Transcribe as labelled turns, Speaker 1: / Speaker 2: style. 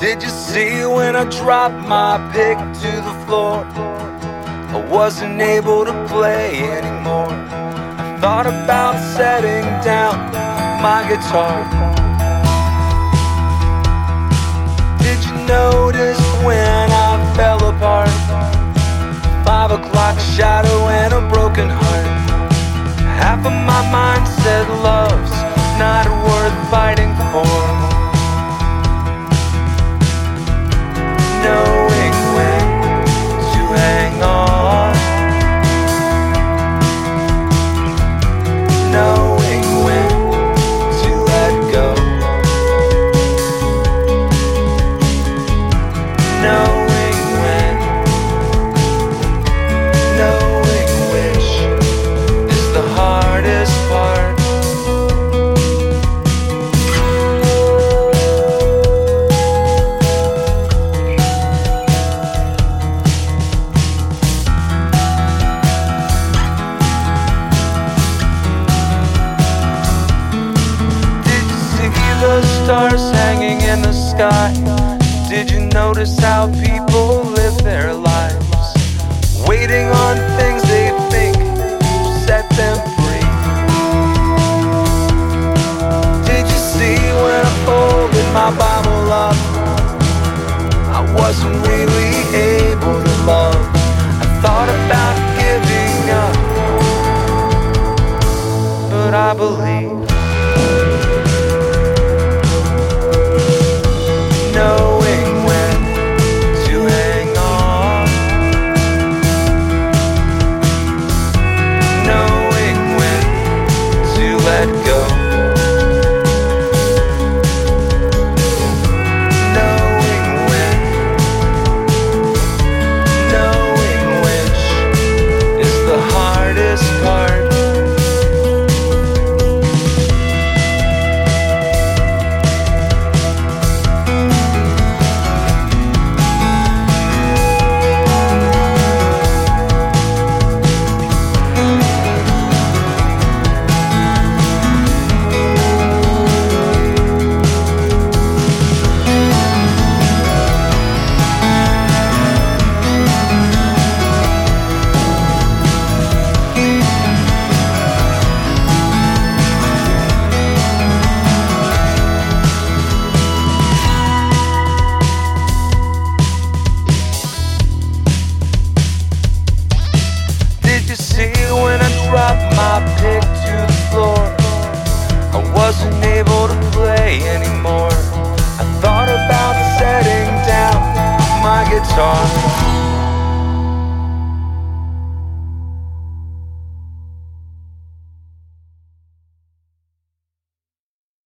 Speaker 1: Did you see when I dropped my pick to the floor? I wasn't able to play anymore. I thought about setting down my guitar. Did you notice when I fell apart? 5 o'clock shadow and a broken heart. Half of my mind said love's not worth fighting for. Knowing when to hang on, knowing when to let go, knowing when, knowing which is the hardest part. The stars hanging in the sky. Did you notice how people live their lives, waiting on things they think will set them free? Did you see when I folded my Bible up, I wasn't really able to love. I thought about giving up, but I believe. Knowing when to hang on, knowing when to let go, knowing when, knowing which is the hardest part. When I dropped my pick to the floor, I wasn't able to play anymore. I thought about setting down my guitar.